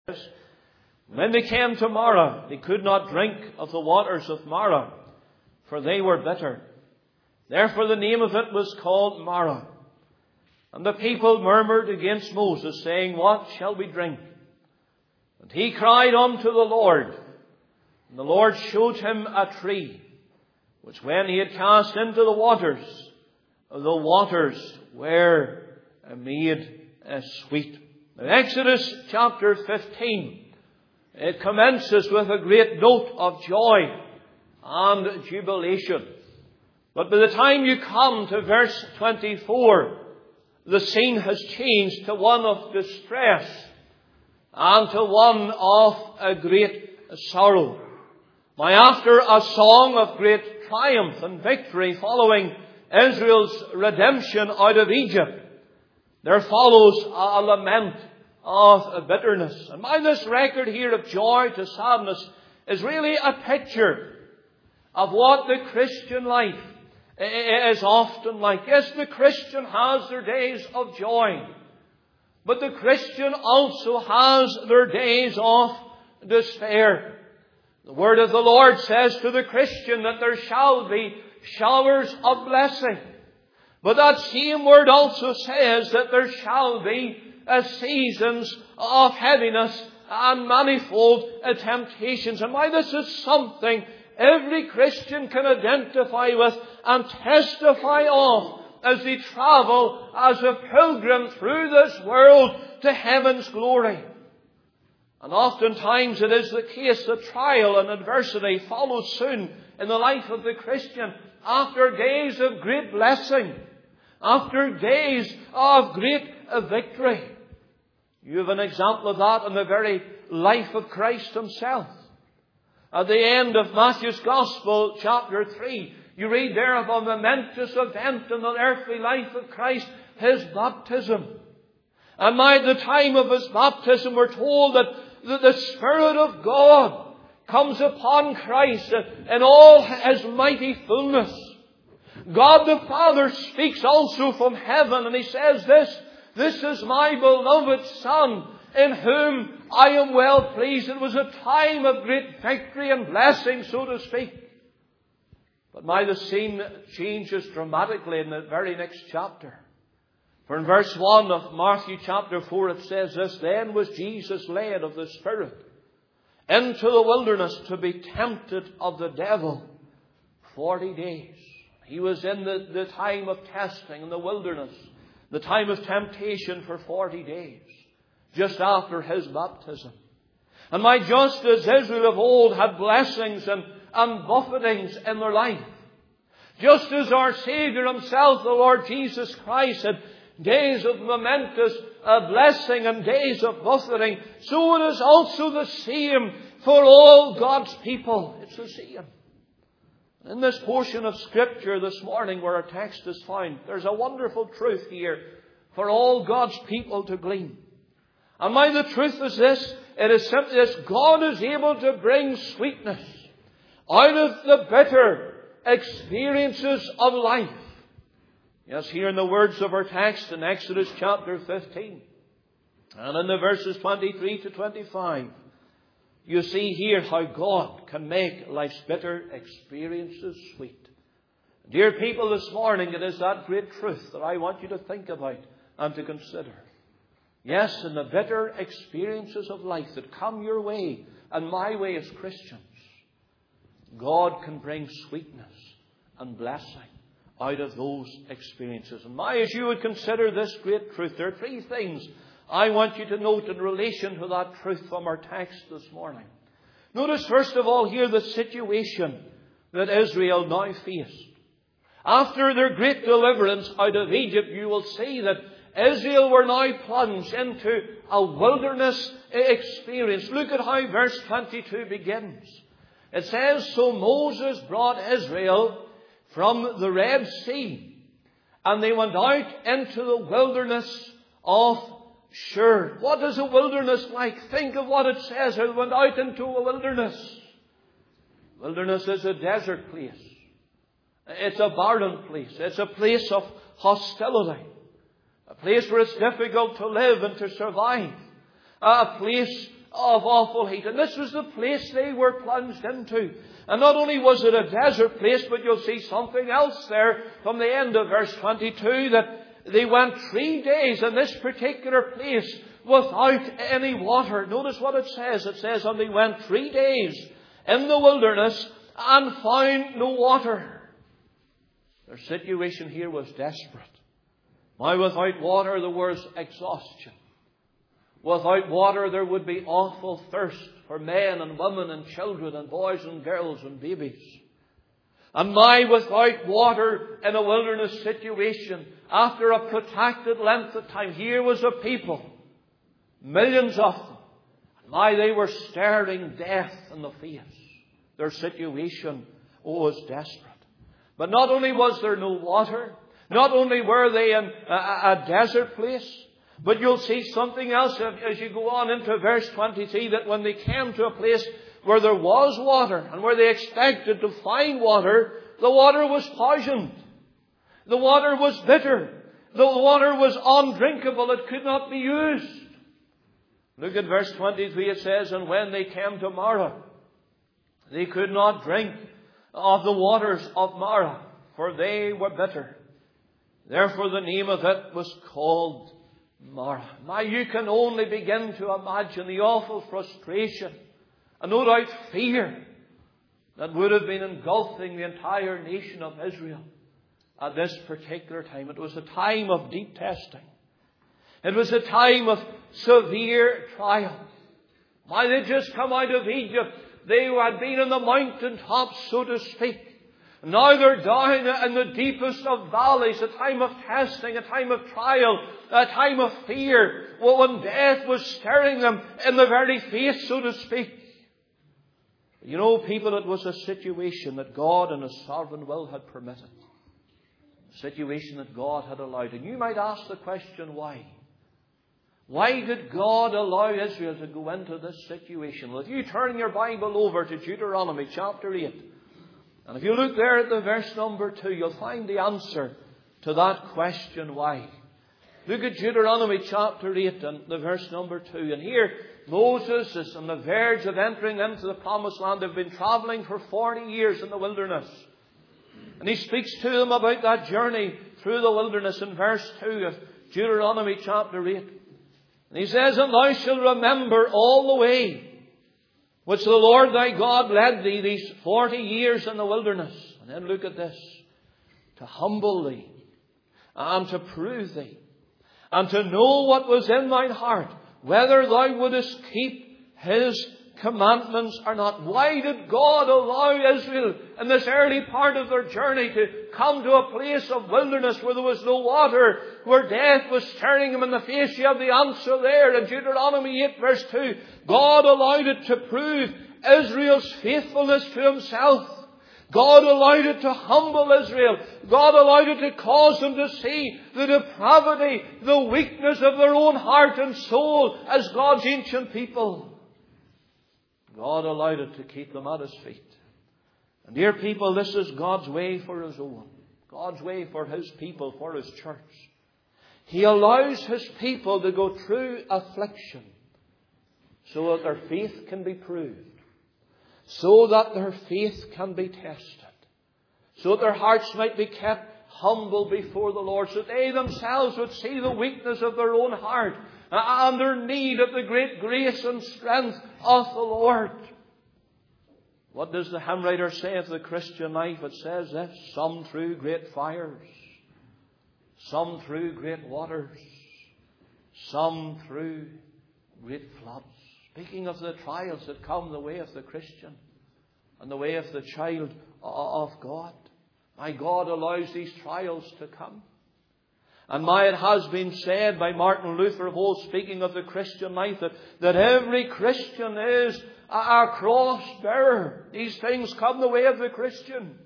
When they came to Marah, they could not drink of the waters of Marah, for they were bitter. Therefore the name of it was called Marah. And the people murmured against Moses, saying, What shall we drink? And he cried unto the Lord. And the Lord showed him a tree, which when he had cast into the waters were made sweet. In Exodus chapter 15, it commences with a great note of joy and jubilation. But by the time you come to verse 24, the scene has changed to one of distress and to one of a great sorrow. Now, after a song of great triumph and victory following Israel's redemption out of Egypt, there follows a lament of bitterness. And by this record here of joy to sadness is really a picture of what the Christian life is often like. Yes, the Christian has their days of joy, but the Christian also has their days of despair. The word of the Lord says to the Christian that there shall be showers of blessing. But that same word also says that there shall be seasons of heaviness and manifold temptations. And why this is something every Christian can identify with and testify of as they travel as a pilgrim through this world to heaven's glory. And oftentimes it is the case that trial and adversity follows soon in the life of the Christian after days of great blessing, after days of great victory. You have an example of that in the very life of Christ himself. At the end of Matthew's Gospel, chapter 3, you read there of a momentous event in the earthly life of Christ, his baptism. And by the time of his baptism, we're told that the Spirit of God comes upon Christ in all his mighty fullness. God the Father speaks also from heaven, and he says this is my beloved Son, in whom I am well pleased. It was a time of great victory and blessing, so to speak. But now the scene changes dramatically in the very next chapter. For in verse 1 of Matthew chapter 4 it says this, Then was Jesus led of the Spirit into the wilderness to be tempted of the devil 40 days. He was in the time of testing in the wilderness, the time of temptation for 40 days, just after his baptism. And my just as Israel of old had blessings and buffetings in their life, just as our Saviour himself, the Lord Jesus Christ, had days of momentous blessing and days of buffeting, so it is also the same for all God's people. It's the same. In this portion of Scripture this morning where our text is found, there's a wonderful truth here for all God's people to glean. And my the truth is this, it is simply this, God is able to bring sweetness out of the bitter experiences of life. Yes, here in the words of our text in Exodus chapter 15, and in the verses 23 to 25, you see here how God can make life's bitter experiences sweet. Dear people, this morning it is that great truth that I want you to think about and to consider. Yes, in the bitter experiences of life that come your way and my way as Christians, God can bring sweetness and blessing out of those experiences. And as you would consider this great truth, there are three things I want you to note in relation to that truth from our text this morning. Notice first of all here the situation that Israel now faced. After their great deliverance out of Egypt, you will see that Israel were now plunged into a wilderness experience. Look at how verse 22 begins. It says, So Moses brought Israel from the Red Sea, and they went out into the wilderness of Shur. What is a wilderness like? Think of what it says. They went out into a wilderness. Wilderness is a desert place. It's a barren place. It's a place of hostility. A place where it's difficult to live and to survive. A place of awful heat. And this was the place they were plunged into. And not only was it a desert place, but you'll see something else there from the end of verse 22, that they went 3 days in this particular place without any water. Notice what it says. It says, and they went 3 days in the wilderness and found no water. Their situation here was desperate. Now without water there was exhaustion. Without water there would be awful thirst for men and women and children and boys and girls and babies. And now without water in a wilderness situation, after a protracted length of time, here was a people, millions of them. And now they were staring death in the face. Their situation was desperate. But not only was there no water, not only were they in a desert place, but you'll see something else as you go on into verse 23, that when they came to a place where there was water and where they expected to find water, the water was poisoned. The water was bitter. The water was undrinkable. It could not be used. Look at verse 23. It says, and when they came to Marah, they could not drink of the waters of Marah, for they were bitter. Therefore the name of it was called Marah. Now you can only begin to imagine the awful frustration and no doubt fear that would have been engulfing the entire nation of Israel at this particular time. It was a time of deep testing. It was a time of severe trial. Why, they'd just come out of Egypt. They had been in the mountain tops, so to speak. Now they're down in the deepest of valleys, a time of testing, a time of trial, a time of fear, when death was staring them in the very face, so to speak. You know, people, it was a situation that God in His sovereign will had permitted. A situation that God had allowed. And you might ask the question, why? Why did God allow Israel to go into this situation? Well, if you turn your Bible over to Deuteronomy chapter 8, and if you look there at the verse number 2, you'll find the answer to that question, why. Look at Deuteronomy chapter 8 and the verse number 2. And here, Moses is on the verge of entering into the promised land. They've been travelling for 40 years in the wilderness. And he speaks to them about that journey through the wilderness in verse 2 of Deuteronomy chapter 8. And he says, and thou shalt remember all the way which the Lord thy God led thee these 40 years in the wilderness. And then look at this. To humble thee, and to prove thee, and to know what was in thine heart, whether thou wouldest keep His commandments or not. Why did God allow Israel in this early part of their journey to come to a place of wilderness where there was no water, where death was staring them in the face? You have the answer there in Deuteronomy 8 verse 2. God allowed it to prove Israel's faithfulness to Himself. God allowed it to humble Israel. God allowed it to cause them to see the depravity, the weakness of their own heart and soul as God's ancient people. God allowed it to keep them at His feet. And dear people, this is God's way for His own. God's way for His people, for His church. He allows His people to go through affliction so that their faith can be proved. So that their faith can be tested. So that their hearts might be kept humble before the Lord. So that they themselves would see the weakness of their own heart and their need of the great grace and strength of the Lord. What does the hymn writer say of the Christian life? It says this: some through great fires, some through great waters, some through great floods. Speaking of the trials that come the way of the Christian and the way of the child of God. My God allows these trials to come. And now it has been said by Martin Luther of old, speaking of the Christian life, that every Christian is a cross bearer. These things come the way of the Christian.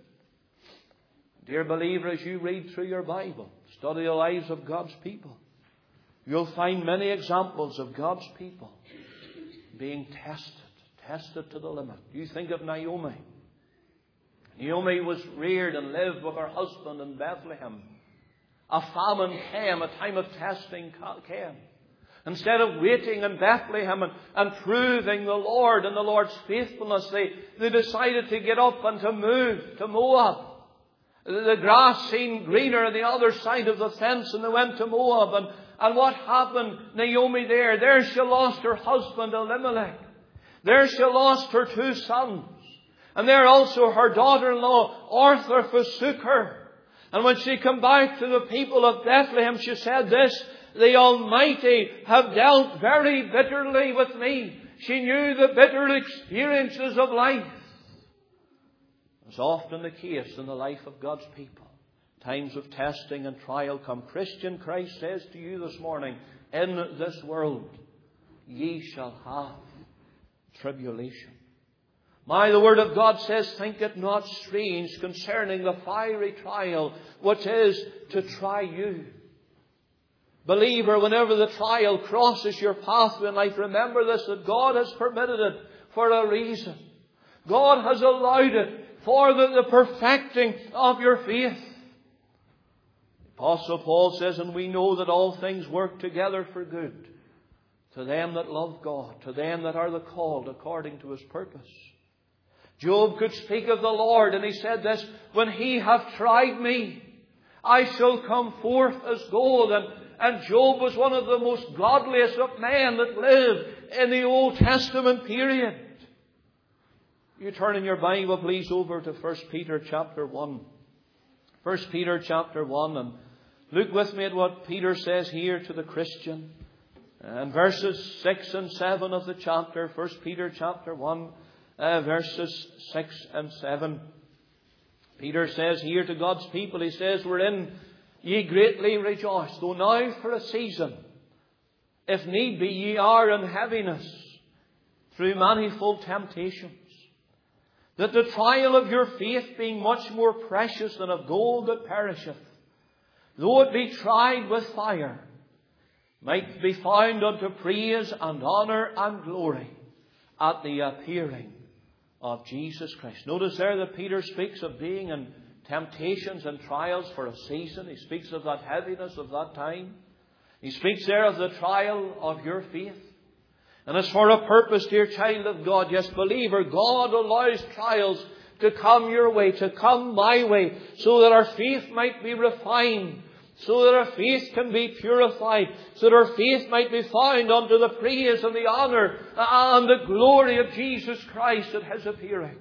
Dear believer, as you read through your Bible, study the lives of God's people, you'll find many examples of God's people being tested to the limit. You think of Naomi. Naomi was reared and lived with her husband in Bethlehem. A famine came, a time of testing came. Instead of waiting in Bethlehem and proving the Lord and the Lord's faithfulness, they decided to get up and to move to Moab. The grass seemed greener on the other side of the fence, and they went to Moab. And what happened? Naomi there she lost her husband Elimelech. There she lost her 2 sons. And there also her daughter-in-law Orpah forsook her. And when she came back to the people of Bethlehem, she said this: the Almighty have dealt very bitterly with me. She knew the bitter experiences of life. As often the case in the life of God's people, times of testing and trial come. Christian, Christ says to you this morning, in this world ye shall have tribulation. The Word of God says, think it not strange concerning the fiery trial which is to try you. Believer, whenever the trial crosses your pathway in life, remember this, that God has permitted it for a reason. God has allowed it for the perfecting of your faith. The Apostle Paul says, and we know that all things work together for good to them that love God, to them that are the called according to His purpose. Job could speak of the Lord, and he said this: when He hath tried me, I shall come forth as gold. And Job was one of the most godliest of men that lived in the Old Testament period. You turn in your Bible, please, over to 1 Peter chapter 1. 1 Peter chapter 1, and look with me at what Peter says here to the Christian. And verses 6 and 7 of the chapter, 1 Peter chapter 1, verses 6 and 7. Peter says here to God's people, he says, wherein ye greatly rejoice, though now for a season, if need be, ye are in heaviness, through manifold temptations, that the trial of your faith, being much more precious than of gold that perisheth, though it be tried with fire, might be found unto praise and honour and glory at the appearing of Jesus Christ. Notice there that Peter speaks of being in temptations and trials for a season. He speaks of that heaviness of that time. He speaks there of the trial of your faith. And it's for a purpose, dear child of God. Yes, believer, God allows trials to come your way, to come my way, so that our faith might be refined, so that our faith can be purified, so that our faith might be found unto the praise and the honour and the glory of Jesus Christ at His appearing.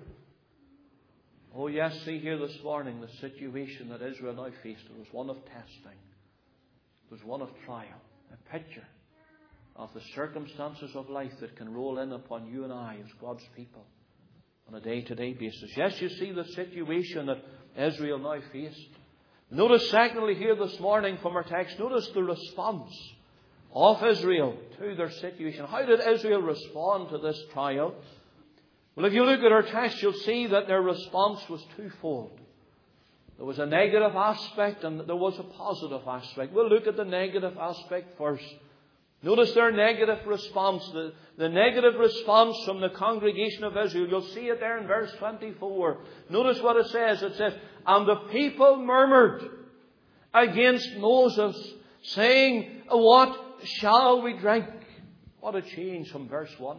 Oh yes, see here this morning the situation that Israel now faced. It was one of testing. It was one of trial. A picture of the circumstances of life that can roll in upon you and I as God's people on a day-to-day basis. Yes, you see the situation that Israel now faced. Notice secondly here this morning from our text, notice the response of Israel to their situation. How did Israel respond to this trial? Well, if you look at our text, you'll see that their response was twofold. There was a negative aspect and there was a positive aspect. We'll look at the negative aspect first. Notice their negative response. The negative response from the congregation of Israel. You'll see it there in verse 24. Notice what it says. It says, and the people murmured against Moses, saying, what shall we drink? What a change from verse 1.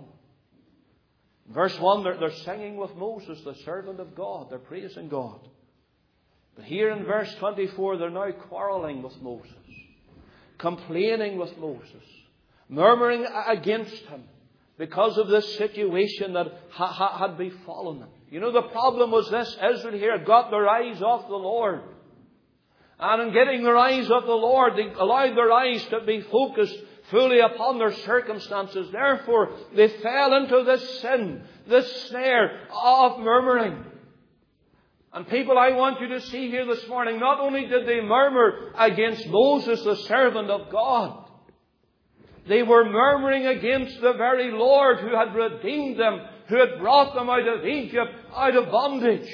In verse 1, they're singing with Moses, the servant of God. They're praising God. But here in verse 24, they're now quarreling with Moses, complaining with Moses, murmuring against him because of this situation that had befallen them. You know, the problem was this. Israel here had got their eyes off the Lord. And in getting their eyes off the Lord, they allowed their eyes to be focused fully upon their circumstances. Therefore, they fell into this sin, this snare of murmuring. And people, I want you to see here this morning, not only did they murmur against Moses, the servant of God, they were murmuring against the very Lord who had redeemed them, who had brought them out of Egypt, out of bondage.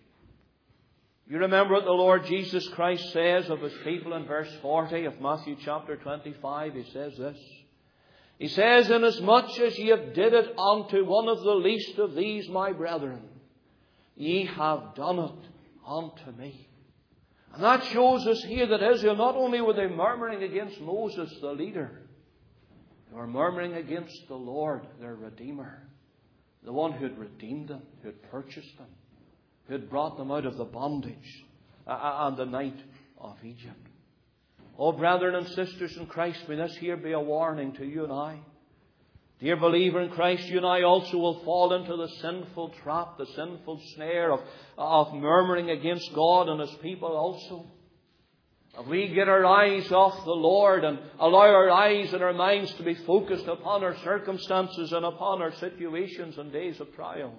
You remember what the Lord Jesus Christ says of His people in verse 40 of Matthew chapter 25. He says this. He says, inasmuch as ye have did it unto one of the least of these my brethren, ye have done it unto me. And that shows us here that Israel, not only were they murmuring against Moses, the leader, They were murmuring against the Lord, their Redeemer, the one who had redeemed them, who had purchased them, who had brought them out of the bondage and the night of Egypt. Oh, brethren and sisters in Christ, may this here be a warning to you and I. Dear believer in Christ, you and I also will fall into the sinful trap, the sinful snare of murmuring against God and His people also. If we get our eyes off the Lord and allow our eyes and our minds to be focused upon our circumstances and upon our situations and days of trial,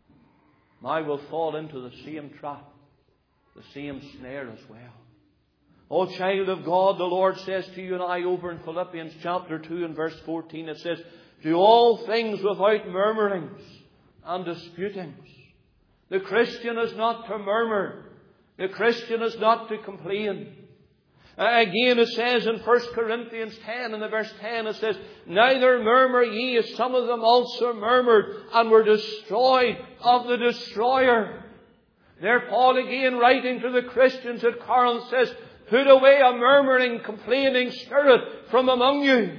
I will fall into the same trap, the same snare as well. Oh, child of God, the Lord says to you and I over in Philippians chapter 2 and verse 14, it says, do all things without murmurings and disputings. The Christian is not to murmur. The Christian is not to complain. Again, it says in 1 Corinthians 10, in the verse 10, it says, neither murmur ye, as some of them also murmured and were destroyed of the destroyer. There Paul again writing to the Christians at Corinth says, put away a murmuring, complaining spirit from among you.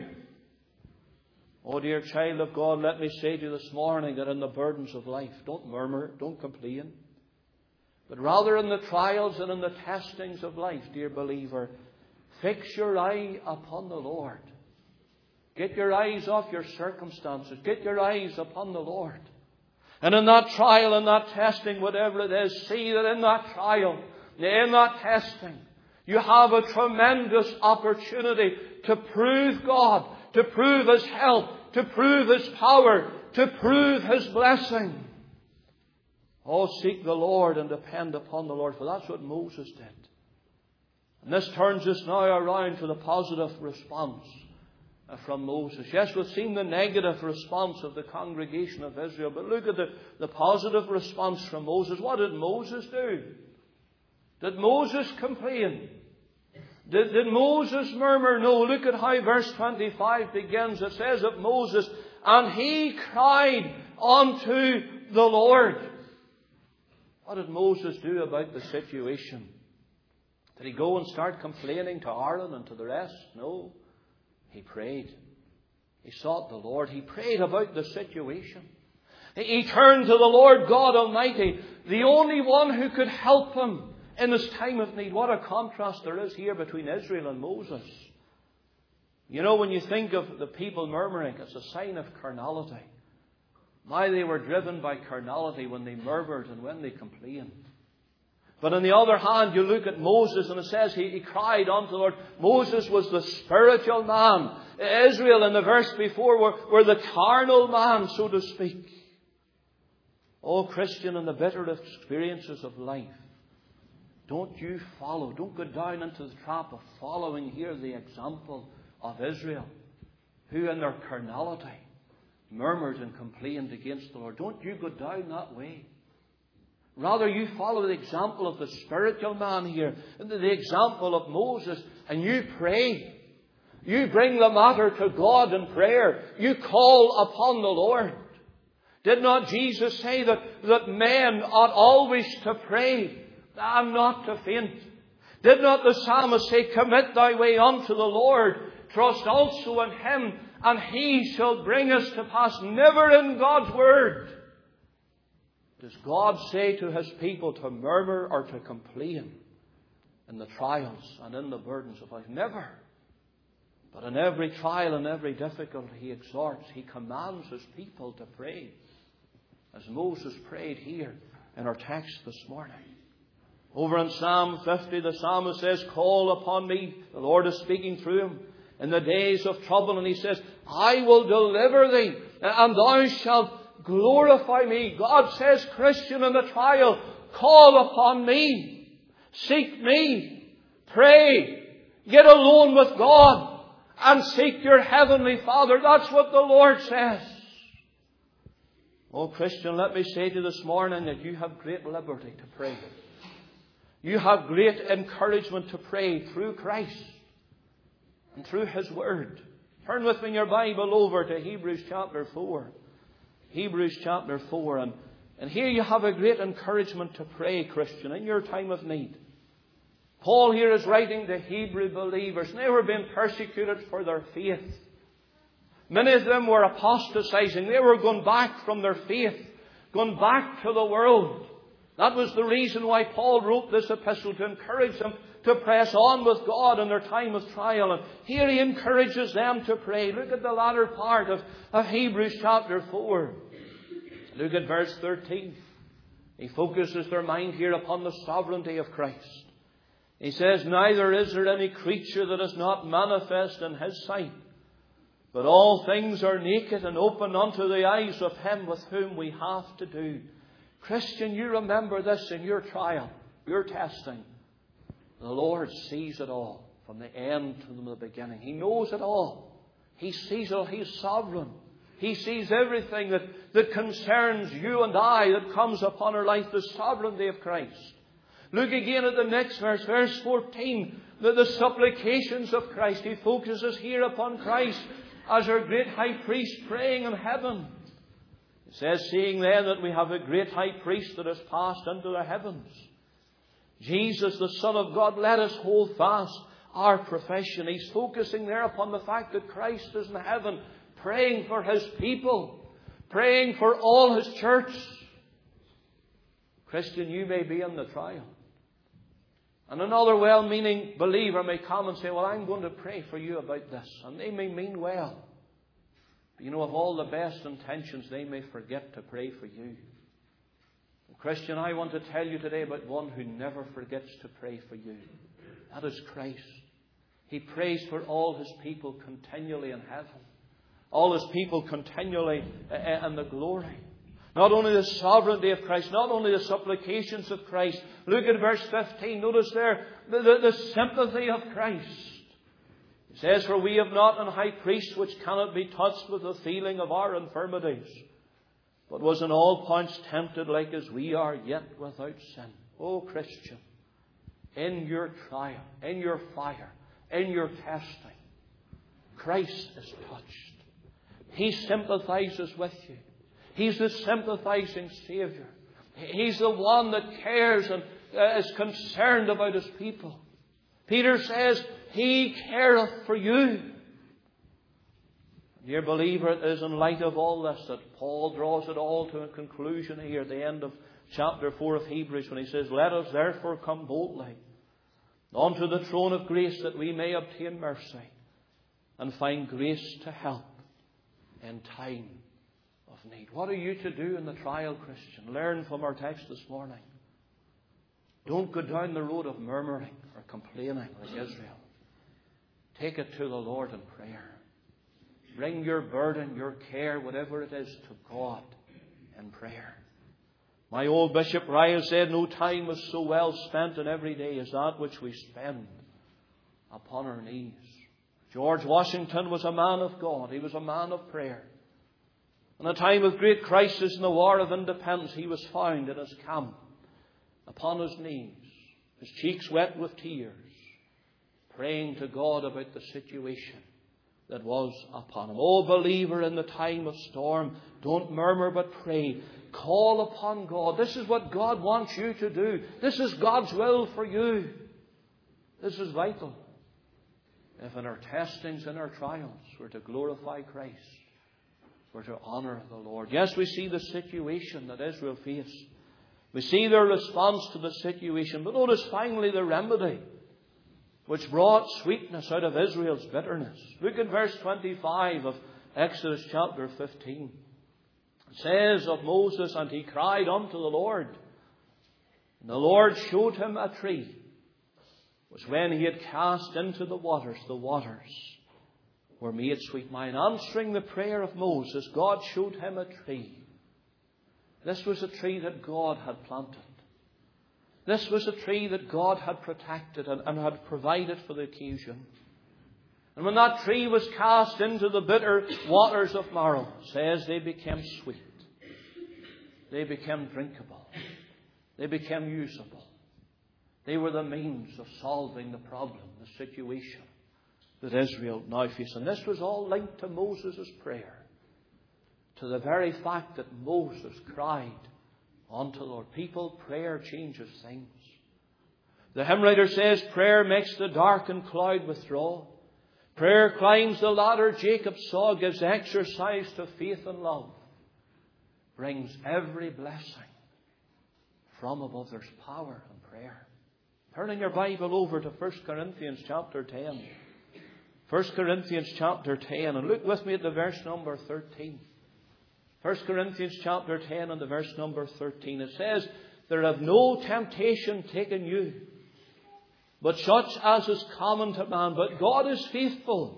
Oh, dear child of God, let me say to you this morning that in the burdens of life, don't murmur, don't complain. But rather in the trials and in the testings of life, dear believer, fix your eye upon the Lord. Get your eyes off your circumstances. Get your eyes upon the Lord. And in that trial and that testing, whatever it is, see that in that trial, in that testing, you have a tremendous opportunity to prove God, to prove His help, to prove His power, to prove His blessing. Oh, seek the Lord and depend upon the Lord, for that's what Moses did. And this turns us now around to the positive response from Moses. Yes, we've seen the negative response of the congregation of Israel, but look at the positive response from Moses. What did Moses do? Did Moses complain? Did Moses murmur? No, look at how verse 25 begins. It says of Moses, and he cried unto the Lord. What did Moses do about the situation? Did he go and start complaining to Aaron and to the rest? No. He prayed. He sought the Lord. He prayed about the situation. He turned to the Lord God Almighty, the only one who could help him in his time of need. What a contrast there is here between Israel and Moses. You know, when you think of the people murmuring, it's a sign of carnality. Why they were driven by carnality when they murmured and when they complained. But on the other hand, you look at Moses and it says he cried unto the Lord. Moses was the spiritual man. Israel in the verse before were the carnal man, so to speak. Oh, Christian, in the bitter experiences of life, don't you follow, don't go down into the trap of following here the example of Israel, who in their carnality murmured and complained against the Lord. Don't you go down that way. Rather, you follow the example of the spiritual man here, the example of Moses, and you pray. You bring the matter to God in prayer. You call upon the Lord. Did not Jesus say that men ought always to pray and not to faint? Did not the psalmist say, commit thy way unto the Lord, trust also in Him, and He shall bring us to pass? Never in God's Word does God say to His people to murmur or to complain in the trials and in the burdens of life. Never. But in every trial and every difficulty He exhorts, He commands His people to pray, as Moses prayed here in our text this morning. Over in Psalm 50, the psalmist says, call upon me. The Lord is speaking through him in the days of trouble. And He says, I will deliver thee, and thou shalt glorify me. God says, Christian, in the trial, call upon me. Seek me. Pray. Get alone with God and seek your heavenly Father. That's what the Lord says. Oh, Christian, let me say to you this morning that you have great liberty to pray. You have great encouragement to pray through Christ and through His Word. Turn with me in your Bible over to Hebrews chapter 4. Hebrews chapter 4. And here you have a great encouragement to pray, Christian, in your time of need. Paul here is writing to Hebrew believers. And they were being persecuted for their faith. Many of them were apostatizing. They were going back from their faith, going back to the world. That was the reason why Paul wrote this epistle, to encourage them to press on with God in their time of trial. And here he encourages them to pray. Look at the latter part of Hebrews chapter 4. Look at verse 13. He focuses their mind here upon the sovereignty of Christ. He says, neither is there any creature that is not manifest in his sight, but all things are naked and open unto the eyes of him with whom we have to do. Christian, you remember this in your trial, your testing. The Lord sees it all, from the end to the beginning. He knows it all. He sees it all. He's sovereign. He sees everything that concerns you and I, that comes upon our life, the sovereignty of Christ. Look again at the next verse, verse 14, the supplications of Christ. He focuses here upon Christ as our great high priest praying in heaven. It says, seeing then that we have a great high priest that has passed into the heavens, Jesus, the Son of God, let us hold fast our profession. He's focusing there upon the fact that Christ is in heaven, praying for his people, praying for all his church. Christian, you may be in the trial. And another well-meaning believer may come and say, well, I'm going to pray for you about this. And they may mean well. But you know, of all the best intentions, they may forget to pray for you. And Christian, I want to tell you today about one who never forgets to pray for you. That is Christ. He prays for all his people continually in heaven. All his people continually in the glory. Not only the sovereignty of Christ, not only the supplications of Christ. Look at verse 15. Notice there the sympathy of Christ. It says, for we have not an high priest which cannot be touched with the feeling of our infirmities, but was in all points tempted like as we are, yet without sin. Oh Christian, in your trial, in your fire, in your testing, Christ is touched. He sympathizes with you. He's the sympathizing Savior. He's the one that cares and is concerned about his people. Peter says, he careth for you. Dear believer, it is in light of all this that Paul draws it all to a conclusion here at the end of chapter 4 of Hebrews, when he says, let us therefore come boldly unto the throne of grace, that we may obtain mercy and find grace to help in time of need. What are you to do in the trial, Christian? Learn from our text this morning. Don't go down the road of murmuring or complaining like Israel. Take it to the Lord in prayer. Bring your burden, your care, whatever it is, to God in prayer. My old Bishop Ryle said, no time is so well spent in every day as that which we spend upon our knees. George Washington was a man of God. He was a man of prayer. In a time of great crisis in the War of Independence, he was found in his camp upon his knees, his cheeks wet with tears, praying to God about the situation that was upon him. Oh, believer, in the time of storm, don't murmur but pray. Call upon God. This is what God wants you to do. This is God's will for you. This is vital. If in our testings and our trials we're to glorify Christ, we're to honour the Lord. Yes, we see the situation that Israel faced. We see their response to the situation. But notice finally the remedy which brought sweetness out of Israel's bitterness. Look at verse 25 of Exodus chapter 15. It says of Moses, and he cried unto the Lord, and the Lord showed him a tree, which when he had cast into the waters were made sweet wine. Answering the prayer of Moses, God showed him a tree. This was a tree that God had planted. This was a tree that God had protected and had provided for the occasion. And when that tree was cast into the bitter waters of Marah, it says they became sweet. They became drinkable. They became usable. They were the means of solving the problem, the situation that Israel now faced. And this was all linked to Moses' prayer, to the very fact that Moses cried unto the Lord. People, prayer changes things. The hymn writer says, prayer makes the darkened cloud withdraw. Prayer climbs the ladder Jacob saw, gives exercise to faith and love, brings every blessing from above. There's power in prayer. Turning your Bible over to 1 Corinthians chapter 10. 1 Corinthians chapter 10, and look with me at the verse number 13. 1 Corinthians chapter 10 and the verse number 13. It says, "There have no temptation taken you, but such as is common to man. But God is faithful.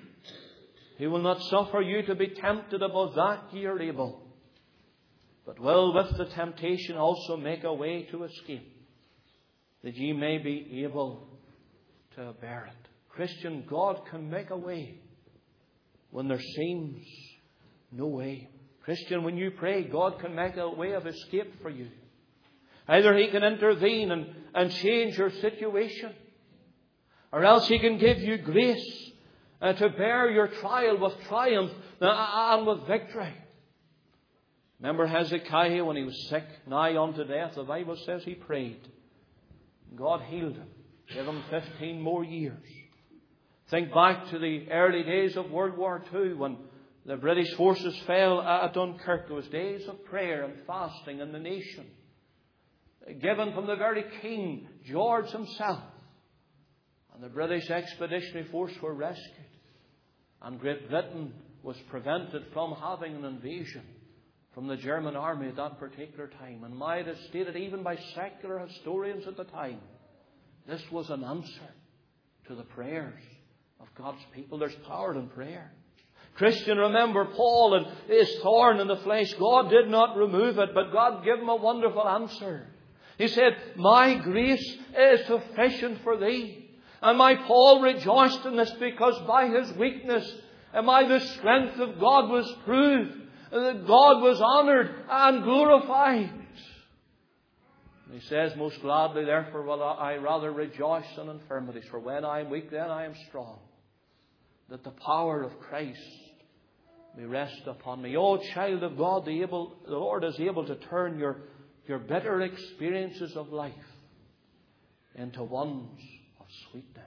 He will not suffer you to be tempted above that ye are able, but will with the temptation also make a way to escape, that ye may be able to bear it." Christian, God can make a way when there seems no way. Christian, when you pray, God can make a way of escape for you. Either He can intervene and change your situation, or else He can give you grace to bear your trial with triumph and with victory. Remember Hezekiah when he was sick, nigh unto death? The Bible says he prayed. God healed him, gave him 15 more years. Think back to the early days of World War II when the British forces fell at Dunkirk. There was days of prayer and fasting in the nation, given from the very King George himself. And the British Expeditionary Force were rescued. And Great Britain was prevented from having an invasion from the German army at that particular time. And might have stated even by secular historians at the time, this was an answer to the prayers of God's people. There's power in prayer. Christian, remember Paul and his thorn in the flesh. God did not remove it, but God gave him a wonderful answer. He said, "My grace is sufficient for thee." And my Paul rejoiced in this, because by his weakness and by the strength of God was proved, that God was honoured and glorified. And he says, "Most gladly, therefore, will I rather rejoice in infirmities, for when I am weak, then I am strong, that the power of Christ may rest upon me." Oh, child of God, the Lord is able to turn your bitter experiences of life into ones of sweetness.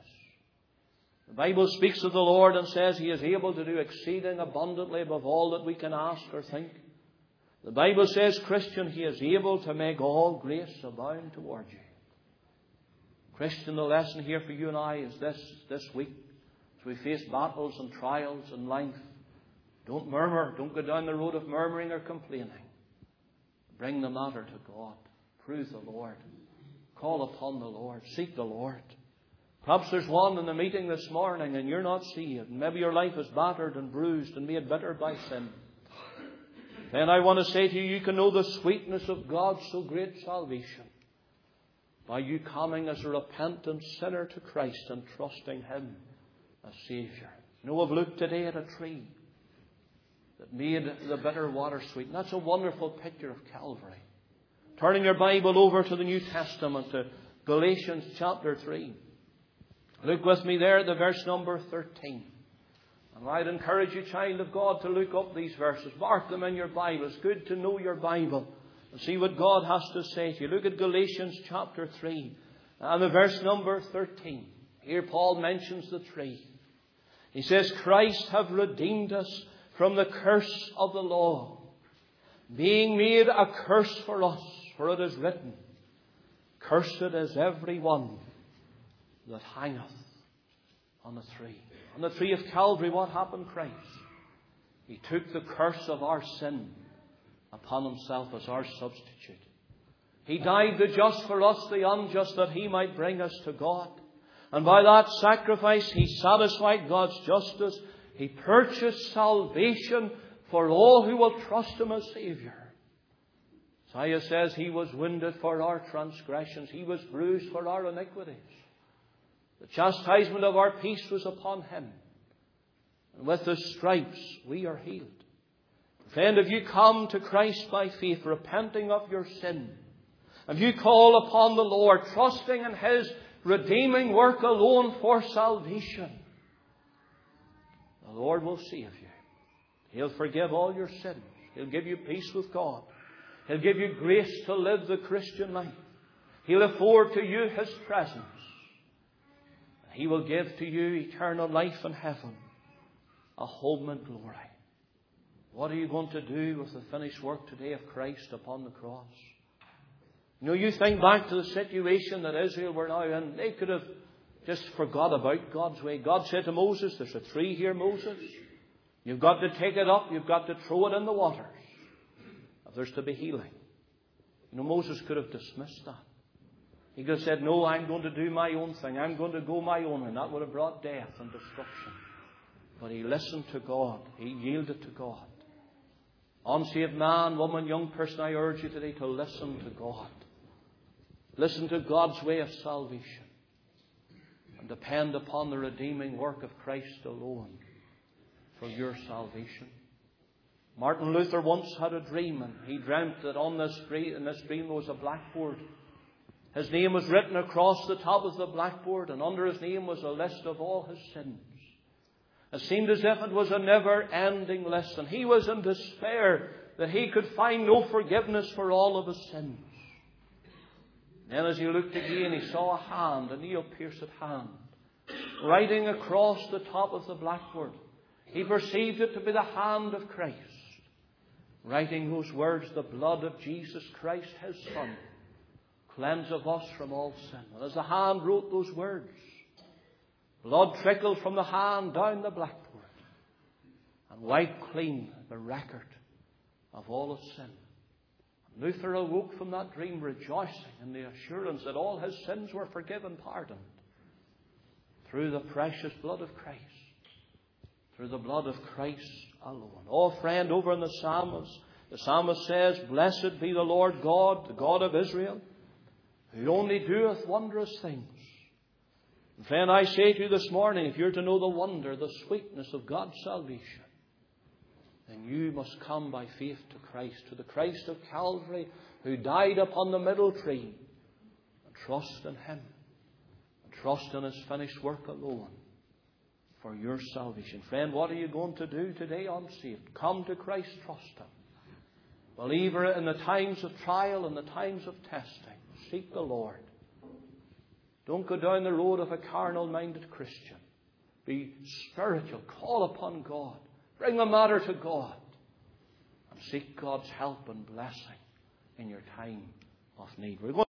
The Bible speaks of the Lord and says He is able to do exceeding abundantly above all that we can ask or think. The Bible says, Christian, He is able to make all grace abound toward you. Christian, the lesson here for you and I is this week, as we face battles and trials in life, don't murmur. Don't go down the road of murmuring or complaining. Bring the matter to God. Prove the Lord. Call upon the Lord. Seek the Lord. Perhaps there's one in the meeting this morning and you're not saved. Maybe your life is battered and bruised and made bitter by sin. Then I want to say to you, you can know the sweetness of God's so great salvation by you coming as a repentant sinner to Christ and trusting Him as Saviour. You know, I've looked today at a tree that made the bitter water sweet. And that's a wonderful picture of Calvary. Turning your Bible over to the New Testament, to Galatians chapter 3. Look with me there at the verse number 13. And I'd encourage you, child of God, to look up these verses. Mark them in your Bible. It's good to know your Bible and see what God has to say to you. Look at Galatians chapter 3 and the verse number 13. Here Paul mentions the tree. He says, "Christ hath redeemed us from the curse of the law, being made a curse for us. For it is written, Cursed is every one that hangeth on a tree." On the tree of Calvary, what happened, Christ? He took the curse of our sin upon Himself as our substitute. He died the just for us, the unjust, that He might bring us to God. And by that sacrifice, He satisfied God's justice. He purchased salvation for all who will trust Him as Saviour. Isaiah says He was wounded for our transgressions. He was bruised for our iniquities. The chastisement of our peace was upon Him. And with the stripes we are healed. Friend, if you come to Christ by faith, repenting of your sin, if you call upon the Lord, trusting in His redeeming work alone for salvation, the Lord will save you. He'll forgive all your sins. He'll give you peace with God. He'll give you grace to live the Christian life. He'll afford to you His presence. He will give to you eternal life in heaven, a home in glory. What are you going to do with the finished work today of Christ upon the cross? You think back to the situation that Israel were now in. They could have just forgot about God's way. God said to Moses, there's a tree here, Moses. You've got to take it up. You've got to throw it in the waters if there's to be healing. Moses could have dismissed that. He could have said, no, I'm going to do my own thing. I'm going to go my own. And that would have brought death and destruction. But he listened to God. He yielded to God. Unsaved man, woman, young person, I urge you today to listen to God. Listen to God's way of salvation. And depend upon the redeeming work of Christ alone for your salvation. Martin Luther once had a dream, and he dreamt that in this dream there was a blackboard. His name was written across the top of the blackboard, and under his name was a list of all his sins. It seemed as if it was a never-ending list, and he was in despair that he could find no forgiveness for all of his sins. Then as he looked again, he saw a hand, a nail-pierced hand, writing across the top of the blackboard. He perceived it to be the hand of Christ, writing those words, the blood of Jesus Christ, his Son, cleanseth us from all sin. And as the hand wrote those words, blood trickled from the hand down the blackboard and wiped clean the record of all his sin. Luther awoke from that dream rejoicing in the assurance that all his sins were forgiven, pardoned, through the precious blood of Christ, through the blood of Christ alone. Oh, friend, over in the psalmist says, blessed be the Lord God, the God of Israel, who only doeth wondrous things. And friend, I say to you this morning, if you're to know the wonder, the sweetness of God's salvation, then you must come by faith to Christ, to the Christ of Calvary, who died upon the middle tree, and trust in Him, and trust in His finished work alone for your salvation. Friend, what are you going to do today unsaved? Come to Christ, trust Him. Believer, in the times of trial and the times of testing, seek the Lord. Don't go down the road of a carnal-minded Christian. Be spiritual. Call upon God. Bring the matter to God. And seek God's help and blessing in your time of need. We're going